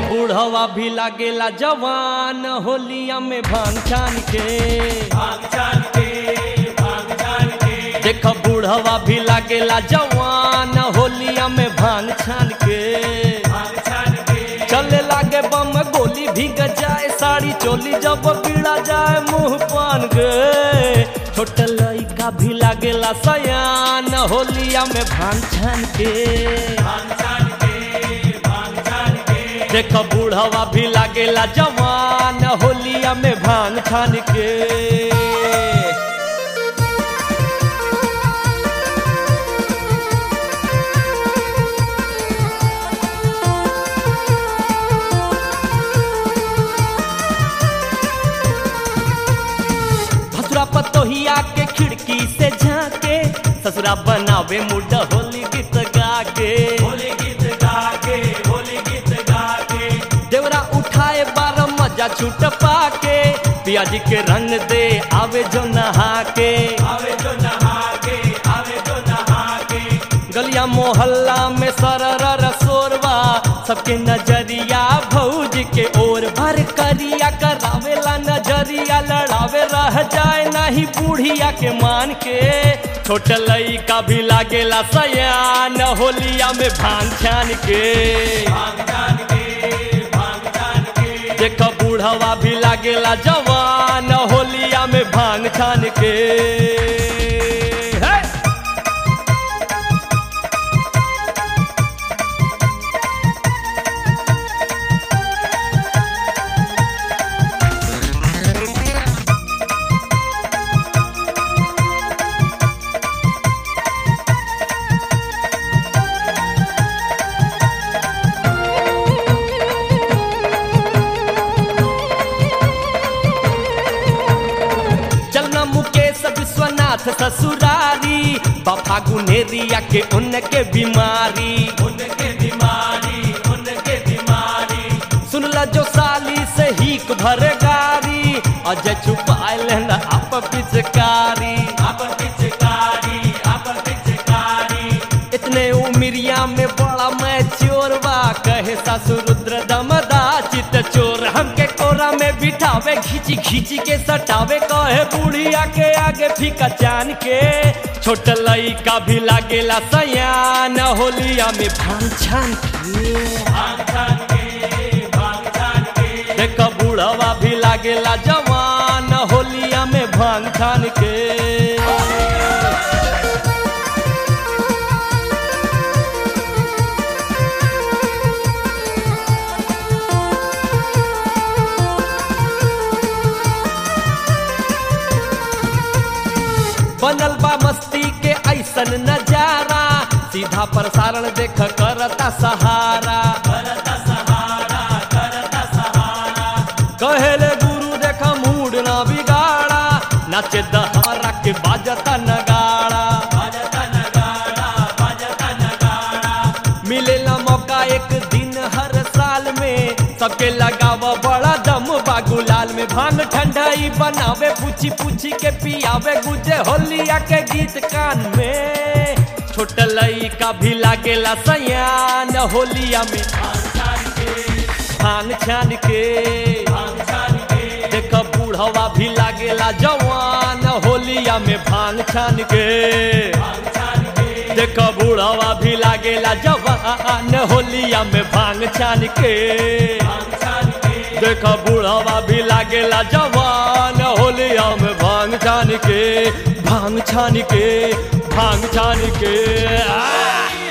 बूढ़वा भी लागेला जवान होलिया में भांग छान के देख बूढ़वा भी लागेला जवान होलिया में भांग छान के चले लागे बम गोली भीग जाए साड़ी चोली जब गिरा जाए मुंह पान के छोट लइका भी लागेला सयान होलिया में भांग छान के देख बूढ़वा भी लागेला जवान होलिया में भांग छान के भसुरा पतोहिया के खिड़की से झांके ससुरा बनावे मुड होली गीत गा के देवरा उठाए बार मजा छूट पाके पियाजी के रंग दे आवे जो नहा के गलिया मोहल्ला में सरर सोरवा सबके नजरिया भौज के ओर भर करिया करावेला नजरिया लड़ावे रह जाए नहीं बूढ़िया के मान के छोट लइका भी लागेला सयान होलिया में भांग छान के देख बूढ़वा भी लागेला जवान होलिया में भांग छान के ससुरारी बापा गुनेरिया के उनके बीमारी सुनला जो साली से हीक भर गारी अजय छुपाए लेना आप पिचकारी इतने उमिरिया में बड़ा मैं चोरवा कहे सासु रुद्र दमदा चित चोर हमके कोरा में बिठावे खींची खींची के सटावे कहे बुढ़िया के आगे फीका चान के छोट लइका भी लागेला सयान होलिया में भांग छान के देख बूढ़वा भी लागेला जवान होलिया में भांग छान के बनल बा मस्ती के ऐसन नजारा सीधा प्रसारण देख करता सहारा कहेले गुरु देखा मूड ना बिगाड़ा नाचे दहारा के बाजता नगाड़ा मिलेला मौका एक दिन हर साल में सबके लगावा बड़ा दम बागुलाल में भांग ठंडाई बनावे पूछी पूछी के पियावे गुजे होलिया के गीत कान में छोट लइका भी लागेला सयान होलिया में भांग छान के देख बूढ़वा भी लागेला जवान होलिया में भांग छान के देख बूढ़वा भी लागेला जवान होलिया में भांग छान के देख बूढ़वा भी लागेला जवान होलिया में भांग छान के भांग छान के भांग छान के